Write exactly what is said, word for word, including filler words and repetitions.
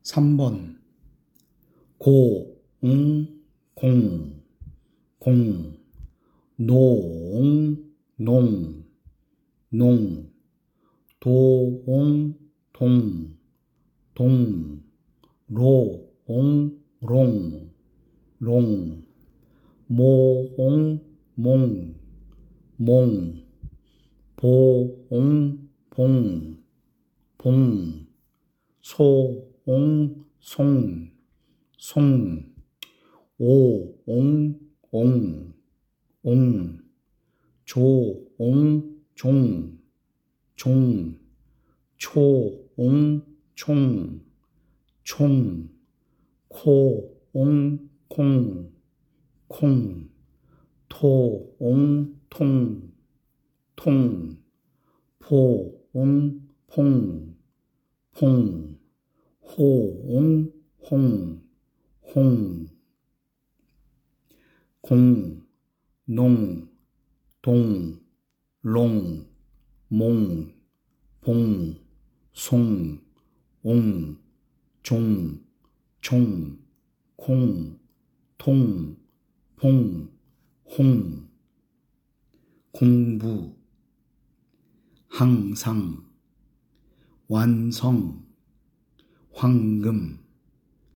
삼 번 고, 응, 공, 공, 농, 농, 농, 도옹, 동, 동, 로옹, 롱, 롱, 모옹, 몽, 몽, 보옹, 봉, 봉, 소옹, 송, 송, 오옹, 옹, 옹, 조옹, 종, 종, 초옹, 총, 총, 코옹, 콩, 콩, 토옹, 통, 통, 포옹, 퐁, 퐁, 호옹, 홍, 홍, 공, 농, 동, 롱, 몽, 봉, 송, 옹, 종, 총, 콩, 통, 봉, 홍, 공부, 항상, 완성, 황금,